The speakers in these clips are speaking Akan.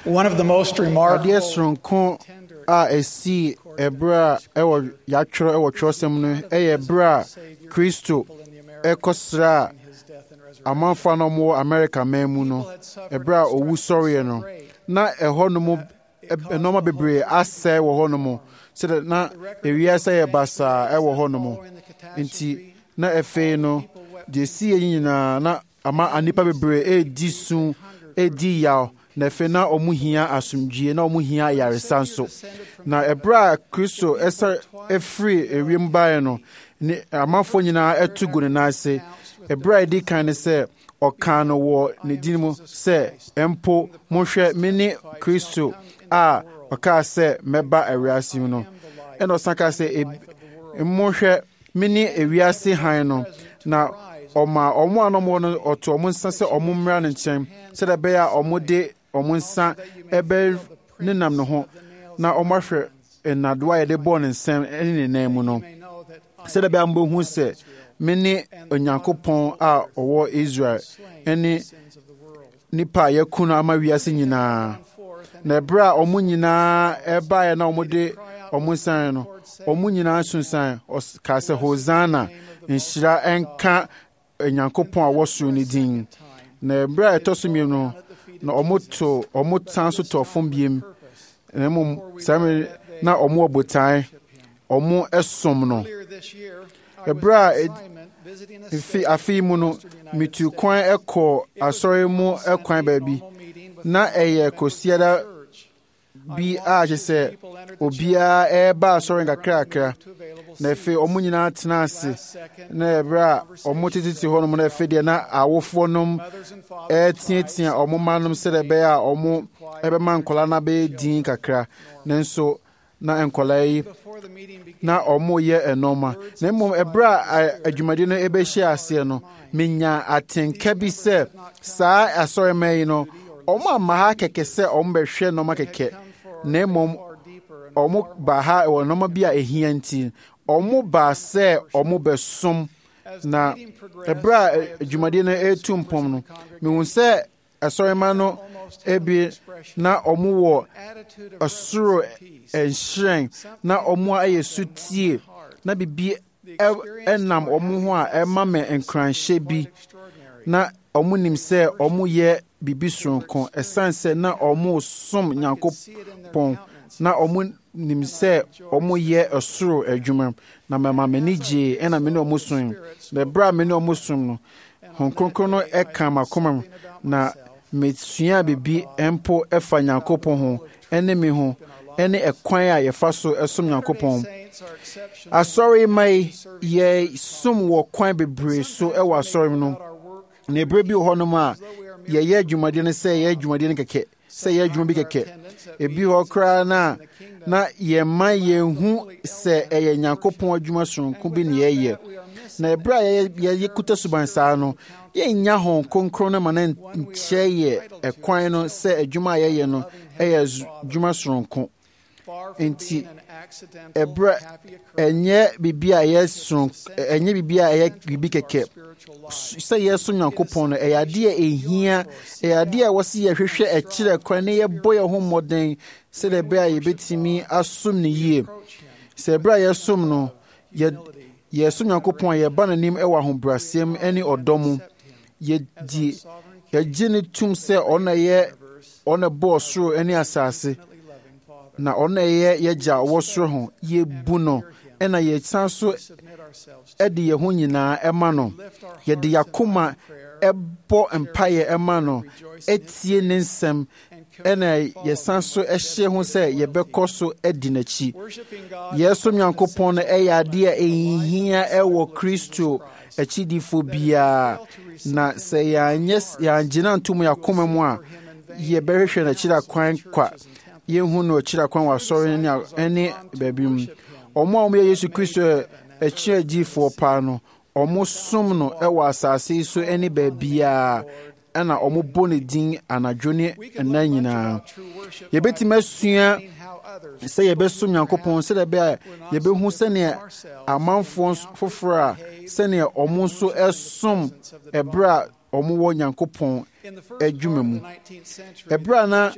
One of the most remarkable esi ebra ewo yatwero ewo twosem no ebra Kristo ekosra amanfa no mo America memu no ebra owu sori no na eho no mo enoma bebre asɛ wo ho no mo so na ewia sɛ yɛbasa ewo ho no mo nti na efe no de si nyina na ama anipa bebre edi sun edi yaw na efe na omuhia asumdwie na omuhia yaresanso na ebra Kristo esa efri ewiem bae no ni amafo nyina etugu ne nase ebra edi kan se okan no wo ne dinimu se empo mohwe mini Kristo a oka se meba ewiase no eno saka se mohwe mini ewiase han no na ọma ọmụ anọmọ no otu ọmụ nsa se ọmụ mmra ne nkyɛn sɛ da bɛyɛ ọmụ de ọmụ nsa ebe ne nam no ho na ọmụ ahwɛ enadoa yɛde bɔ ne nsɛm ne ne nan mu no sɛ da bɛyɛ mbɔ hu sɛ mene onyankopɔn a ɔwɔ Israel ne nipa a yɛku no ama wiase nyinaa na ɛberɛ a ọmụ nyinaa ɛbaeɛ na ọmụ de ọmụ nsan no ọmụ nyinaa sunsan ka sɛ Hosanna nhyira ɛnka Nyankopɔn a wɔsoro ne din na bra ɛtɔsomiem no na ɔmo tan so to fom biem na mom same na ɔmo obotan ɔmo ɛsom no bra afi mu no mitu kwan ɛkɔ asɔre mu ɛkwan baabi na ɛyɛ kosiada bi a kyerɛ sɛ obiara ɛba asɔre kakrakra na efe ọmụ nyinaa tena ase na ebra ọmụ tititi hɔ nom na efe deɛ na awofo nom ɛtiatia ọmụ manom sɛ de bɛyɛ a ọmụ ɛbɛma nkɔla na bɛyɛ din kakra nanso na nkɔla yi na ọmụ yɛ ɛnɔma na mmom ebra adwumadi no ɛbɛhyɛ aseɛ no menya atenka bi sɛ saa asɔrema yi no ọmụ ama ha kɛkɛ sɛ ọmụ bɛhwɛ nɔma kɛkɛ na mmom ọmụ ba ha ɛwɔ nɔma bi a ɛhia nti ọmụ ba sɛ ọmụ bɛsom na ebra adwumadi no etu mpom no mehu sɛ asɔrema no ebi na ọmụ wɔ asoro enhyerɛn na ọmụ ayɛ sutie na bibi ɛnam ọmụ ho a ɛma me nkranhyɛ bi na ọmụ nim sɛ ọmụ yɛ bibi soronko ɛsan sɛ na ọmụ som Nyankopɔn na ọmụ nim sɛ ọmụ yɛ asoro adwuma na mama mani gye ɛna mene ọmụ som na bra mene ọmụ som no Honhom no ɛka makoma na mesua bibi empo ɛfa Nyankopɔn ho ɛne me ho ɛne ɛkwan a yɛfa so ɛsom Nyankopɔn asɔre mai yɛ som wɔ kwan bebree so ɛwɔ asɔre no na ebere bi wɔ hɔ nom a yɛyɛ adwumade no sɛ yɛyɛ adwumade no kɛkɛ sɛ yɛyɛ adwuma bi kɛkɛ ebi hɔ koraa na yɛma yɛhu sɛ ɛyɛ Nyankopɔn adwuma sononko bi ne yɛyɛ na ebere a yɛyɛ kuta suban saa no yɛnya hon konkron no ma na nkyɛ yɛ ɛkwan no sɛ adwuma a yɛyɛ no ɛyɛ adwuma sononko nti ebere ɛnyɛ bibi a ɛyɛ sononko ɛnyɛ bibi a ɛyɛ bibi kɛkɛ sɛ yɛso Nyankopɔn no ɛyɛ adeɛ ehia ɛyɛ adeɛ a wɔsi yɛhwehwɛ ɛkyerɛ kwan ne yɛbɔ yɛn ho mmɔden sɛ de bɛ a yɛbɛtumi asom ne yie sɛ ebere a yɛsom no yɛso Nyankopɔn a yɛba n'anim ɛwɔ ahobrɛasɛm ɛne ɔdɔ mu yɛgye ne tum sɛ ɔna bɔɔ soro ɛne asase na ɔna yɛgya ɔwɔ soro ho yɛbu no ɛna yɛsan so ɛde yɛn ho nyinaa ɛma no yɛde yakoma ɛbɔ mpaeɛ ɛma no ɛtie ne nsɛm ɛna yɛsan so ɛhyɛ ho sɛ yɛbɛkɔ so ɛdi n'akyi yɛsom Nyankopɔn no ɛyɛ adeɛ a ɛhia ɛwɔ Kristo akyidifo biara na sɛ yɛangyina ntom yakoma mu a yɛbɛhwehwɛ n'akyiri akwan kwa yɛhu no akyiri akwan wɔ asɔre ne baabi mu ɔmo a ɔmo yɛ Yesu Kristo akyiri agyifoɔ paa no ɔmo som no ɛwɔ asase yi so ne baabiara ɛna ɔmo bɔ ne din anadwo ne ɛna nyinaa yɛbɛtumi asua sɛ yɛbɛsom Nyankopɔn sɛ dɛ yɛbɛhu sɛnea amanfoɔ foforɔ a sɛnea ɔmo nso ɛsom ɛberɛ a ɔmo wɔ Nyankopɔn adwuma mu. Ɛbra na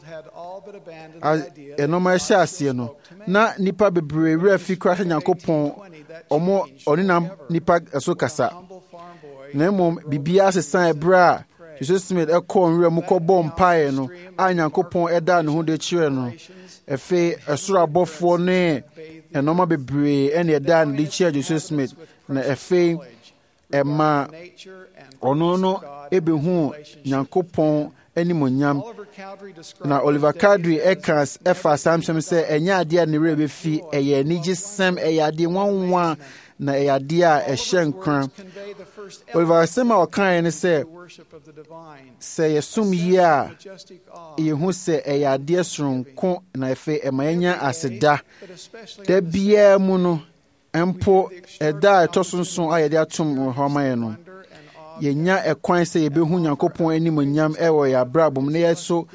ɛnɔma ɛhyɛ aseɛ no, na nipa bebree werɛ fi kora sɛ Nyankopɔn ɔne nipa ɛso kasa. Na mmom biribiara sesa ɛbra a Joseph Smith ɛkɔɔ nwura mu kɔbɔ mpaeɛ no a Nyankopɔn ɛda ne ho de kyerɛ no. Afei ɛsoro abɔfoɔ ne ɛnɔma bebree ɛne ɛda ne de kyerɛ Joseph Smith. Na afei ɛma ɔno no ɛbɛhu Nyankopɔn animonyam. Na Oliver Cowdery ɛfa asɛm sɛ ɛnyɛ adeɛ a ne werɛ bɛfi, ɛyɛ anigyesɛm, ɛyɛ adeɛ nwanwa, na ɛyɛ adeɛ a ɛhyɛ nkra. Oliver asɛm a ɔkaeɛ ne sɛ yɛsom yie a yɛhu sɛ ɛyɛ adeɛ soronko, na afei ɛma yɛnya aseda. Da biara mu no, mpo ɛda a ɛtɔ so nson a yɛde atom hɔ ama yɛ no, yɛnya ɛkwan sɛ yɛbɛhu Nyankopɔn animonyam ɛwɔ yɛ abrabɔ mu, na yɛso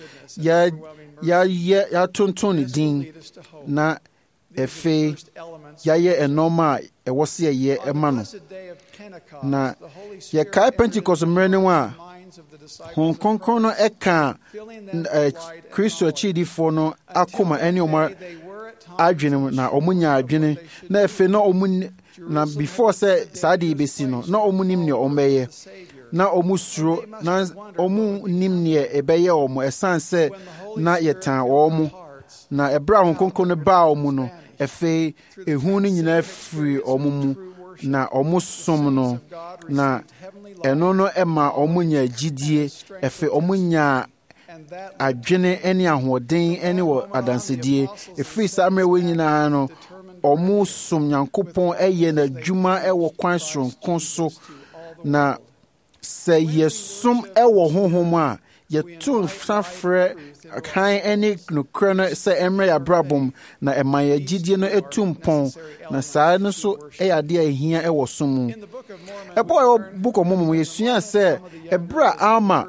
yɛatonton ne din, na afei yɛayɛ ɛnɔma a ɛwɔ sɛ yɛyɛ ɛma no. Na yɛkae Pentecost mmerɛ no a Honhom Kronkron no ɛka Kristo akyidifoɔ no akoma ɛne ɔmo adwene mu, na ɔmo nya adwene, na afei na before sɛ saa de bɛsi no, na ɔmo nim nea ɔmo bɛyɛ, na ɔmo suro, na ɔmo nim nea ɛbɛyɛ ɔmo ɛsan sɛ na yɛtan ɔmo. Na ɛbra Honhom Kronkron no baa ɔmo no, afei ehu no nyinaa firi ɔmo mu, na ɔmo som no, na ɛno no ɛma ɔmo nya gyidie. Afei ɔmo nya adwene ne ahoɔden ne wɔ adansedie. Ɛfiri saa mmerɛ wɔ nyinaa no, ɔmo som Nyankopɔn ɛyɛ n'adwuma ɛwɔ kwan soronko so. Na sɛ yɛsom ɛwɔ honhom a, yɛto nsa frɛ kan ne nokorɛ no sɛ ɛmmerɛ yɛ abrabom, na ɛma yɛ gyidie no ɛtu mpɔn. Na saa no so ɛyɛ adeɛ a ɛhia ɛwɔ som mu. Ɛbɔ Book of Mormon yɛsua sɛ ɛberɛ a Alma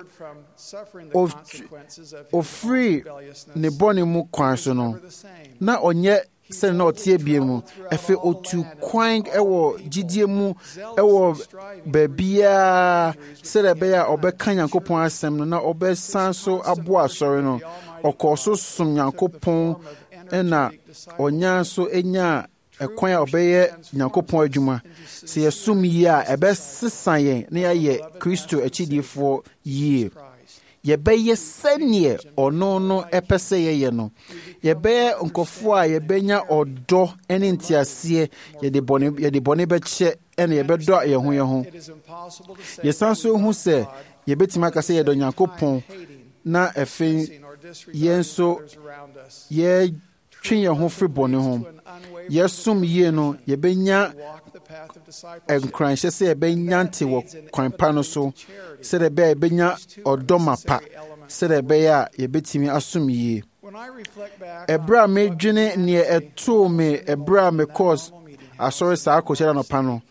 ofiri ne bɔne mu kwan so no, na ɔnyɛ sɛ na ɔte bie mu. Afei otu kwan ɛwɔ gyidie mu ɛwɔ baabiara sɛdeɛ ɛbɛyɛ a ɔbɛka Nyankopɔn asɛm no, na ɔbɛsan so aboa asɔre no. Ɔkɔɔ so som Nyankopɔn, ɛna ɔnya so ɛnya ɛkwan a ɔbɛyɛ Nyankopɔn adwuma. Sɛ yɛsom yie a ɛbɛsesa yɛn na yɛayɛ Kristo akyidifoɔ yie. Yɛbɛyɛ sɛneɛ ɔno no ɛpɛ sɛ yɛyɛ no. Yɛbɛyɛ nkɔfoɔ a yɛbɛnya ɔdɔ ne nteaseɛ. Yɛde bɔne bɛkyɛ ɛna yɛbɛdɔ yɛn ho. Yɛsan so hu sɛ yɛbɛtumi aka sɛ yɛdɔ Nyankopɔn, na afei yɛn nso yɛtwe yɛn ho firi bɔne ho. Yɛsom yie no, yɛbɛnya nkranhyɛ sɛ yɛbɛnyante wɔ kwan pa no so, sɛdeɛ ɛbɛyɛ a yɛbɛnya ɔdɔ mapa, sɛdeɛ ɛbɛyɛ a yɛbɛtumi asom yie. Ɛberɛ a medwene nea ɛtoo me ɛberɛ a mekɔɔ asɔre saa akɔhyɛ anɔpa no,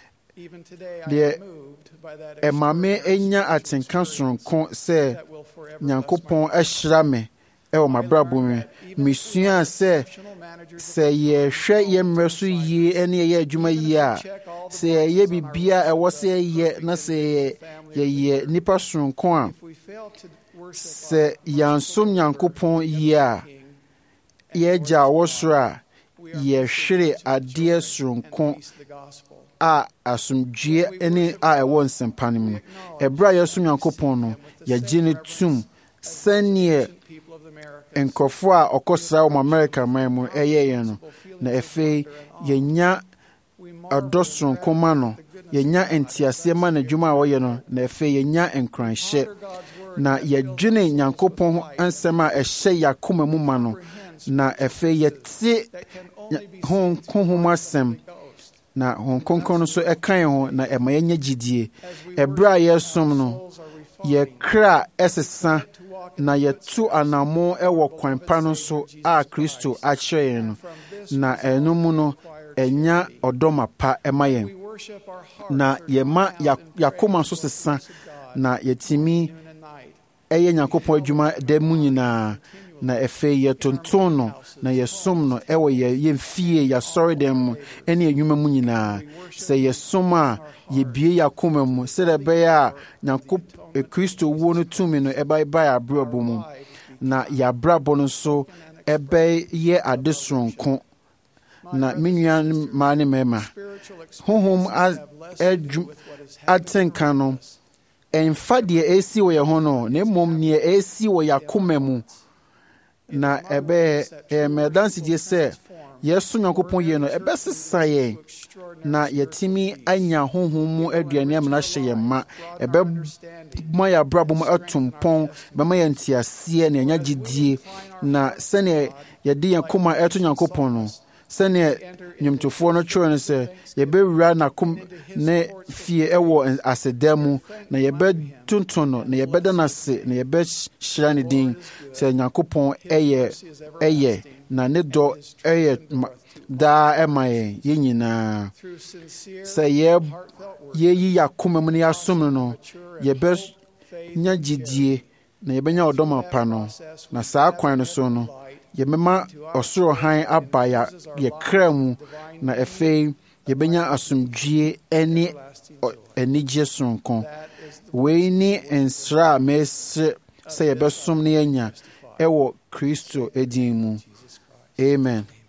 deɛ ɛma me ɛnya atenka soronko sɛ Nyankopɔn ɛhyira me ɛwɔ m'abrabɔ mu. Mesua sɛ yɛhwɛ yɛn mmerɛ so yie ne yɛyɛ adwuma yie a, sɛ yɛyɛ biribiara ɛwɔ sɛ yɛyɛ, na sɛ yɛyɛ nnipa soronko a, sɛ yɛansom Nyankopɔn yie a, yɛagya a ɔwɔ soro a, yɛhwere adeɛ soronko a asomdwoe ne a ɛwɔ nsɛmpa no mu no. Ɛberɛ a yɛsom Nyankopɔn no, yɛgye ne tum sɛneɛ nkurɔfoɔ a ɔkɔsra wɔ America man mu ɛyɛ yɛn no. Na afei yɛnya ɔdɔ soronko ma no, yɛnya nteaseɛ ma n'adwuma a wɔyɛ no, na afei yɛnya nkranhyɛ, na yɛdwene Nyankopɔn nsɛm a ɛhyɛ yɛakoma mu ma no, na afei yɛte honhom asɛm, na Honhom Kronkron no so ɛka yɛn ho, na ɛma yɛnya gyidie. Ɛberɛ a yɛsom no, yɛkra ɛsesa, na yɛtu anamo ɛwɔ kwan pa no so a Kristo akyerɛ yɛn no, na ɛno mu no ɛnya ɔdɔ pa ɛma yɛn, na yɛma yɛakoma so sesa, na yɛtumi ɛyɛ Nyankopɔn adwuma da mu nyinaa. na efe ye tonton no na ye som no ewo ye mfie ya sori dem ene enwuma mu nyina se ye som a ye bie ya koma mu se de be ya Nyankop Kristo wo no tumi no eba abrabo mu na ya brabo no so ebe ye adesronko na minua ma ne mema honhom atenka no emfa de esi wo ye ho no na mom ne esi wo ya koma mu na ebe medansi je se yesu Nyankopon ye no ebe sesa ye na yetimi anya honhom mu aduane amna hye ye ma ebe ma ya brabo mu atumpon be ma yantiase na anya gidie na sene ye de ye koma eto Nyankopon no sene nyumtofo no choro no se ye be wura na kum ne fie ewo asedemu na ye be tuntono na ye be da na se na ye be hyira ne din se Nyankopon eye na ne do eye da emaye ye nyina se ye yi yakoma mu ne asom no ye be nya gidie na ye be nya odoma pa no na saa kwan no so no ye mema osoro han aba ye kramu na efe ye benya asomdwie enigye sonko we ni ensra mes se ye besom ne anya ewo Kristo edin mu amen.